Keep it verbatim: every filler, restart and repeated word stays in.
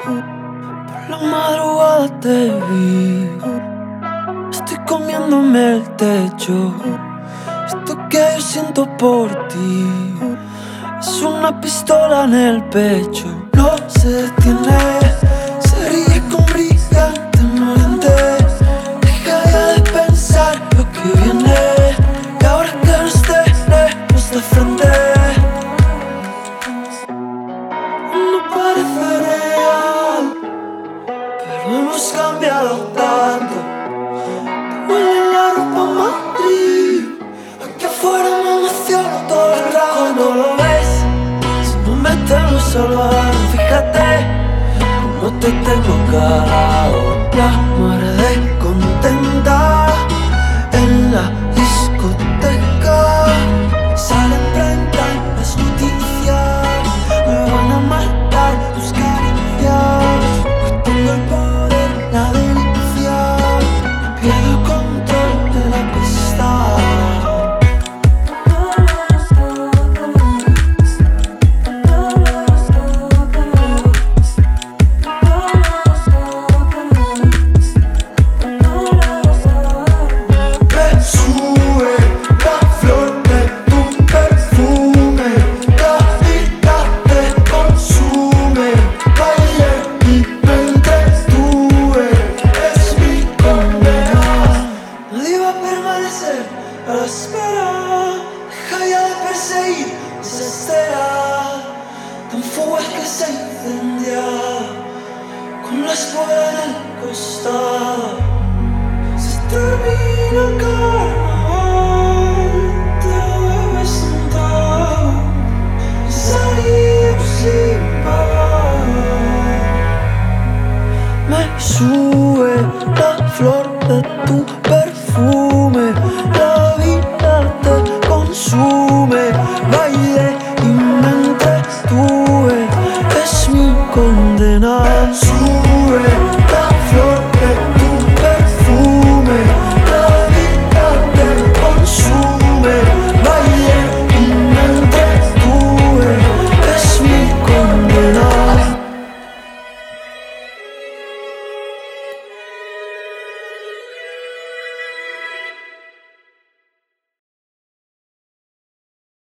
Por la madrugada te vi, estoy comiéndome el techo. Esto que yo siento por ti es una pistola en el pecho. No se detiene, se ríe con brillante lente. Deja ya de pensar lo que viene, y ahora que no estés de frente, no parece real, pero hemos cambiado tanto. Te huele la ropa a Madrid, aquí afuera me emociono todo el rato. No lo ves, si no me tengo salvar, fíjate cómo te tengo calado. La muerde contenta en la discoteca, salen prime time las noticias, me van a matar tus caricias. Hoy tengo el poder, la delicia, pierdo el control de la pista. Me sube la flor de tu perfume, la vida te consume. Bailé y me entretuve, es mi condena. Nadie va a permanecer a la espera, deja ya de perseguir esa estela tan fugaz que se incendia con la espuela en el costado. Se termina el carnaval, te bebes sentado y salimos sin pagar. Me sube la flor de tu perfume,